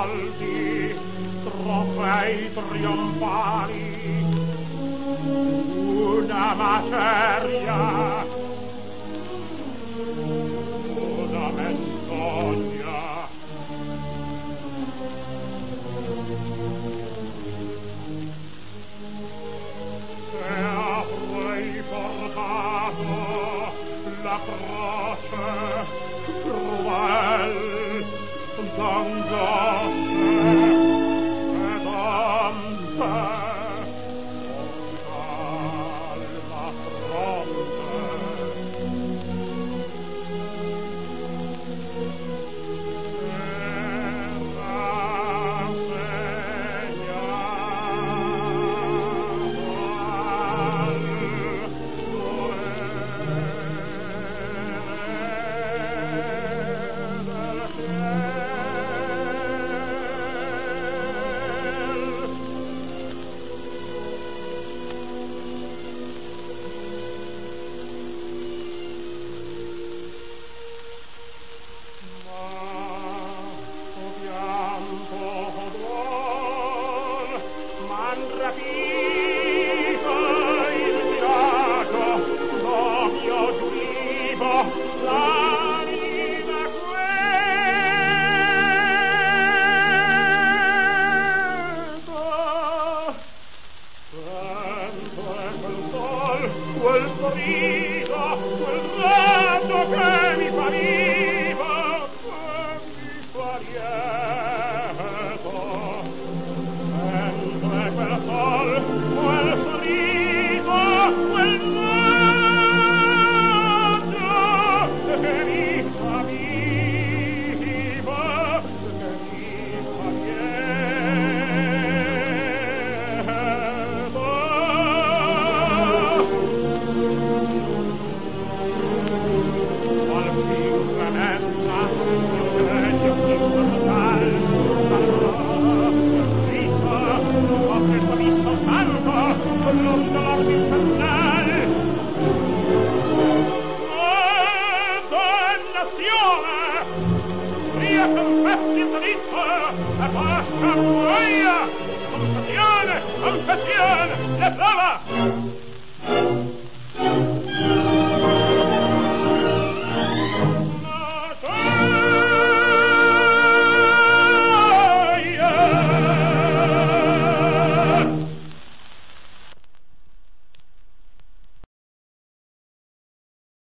saldi, trofei trionfali, una maceria, una menzogna. Se avrei portato la croce cruel d'angosce ed ante alla fronte, quel brido, quel raggio che mi fa vivo, che mi fa lieto, mentre quel sol, quel brido, quel raggio che mi fa vivo, che mi fa lieto. Confessione, le prova!